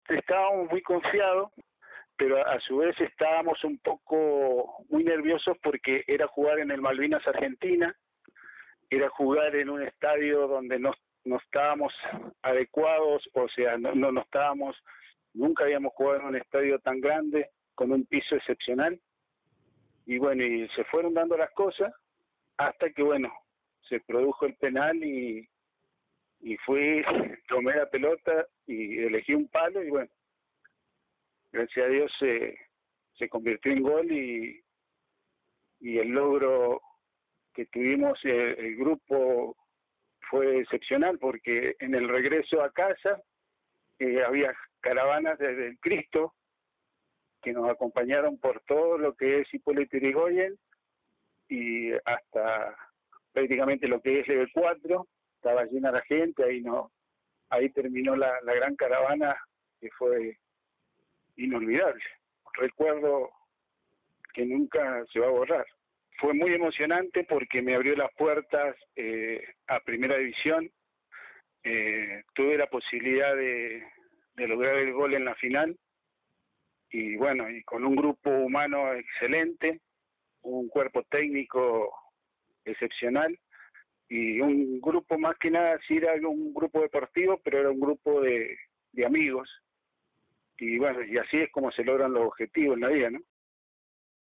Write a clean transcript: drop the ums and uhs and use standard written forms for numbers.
estábamos muy confiados, pero a su vez estábamos un poco muy nerviosos porque era jugar en el Malvinas Argentina, era jugar en un estadio donde no estábamos adecuados, o sea, no estábamos, nunca habíamos jugado en un estadio tan grande, con un piso excepcional, y bueno, y se fueron dando las cosas, hasta que bueno, se produjo el penal y fui, tomé la pelota y elegí un palo y bueno, gracias a Dios se convirtió en gol y el logro que tuvimos, el grupo fue excepcional porque en el regreso a casa había caravanas desde el Cristo que nos acompañaron por todo lo que es Hipólito Yrigoyen y hasta prácticamente lo que es el 4, estaba llena la gente, ahí terminó la gran caravana que fue inolvidable, recuerdo que nunca se va a borrar. Fue muy emocionante porque me abrió las puertas a Primera División, tuve la posibilidad de lograr el gol en la final y bueno, y con un grupo humano excelente, un cuerpo técnico excepcional y un grupo más que nada, sí era un grupo deportivo, pero era un grupo de amigos y bueno, y así es como se logran los objetivos en la vida, ¿no?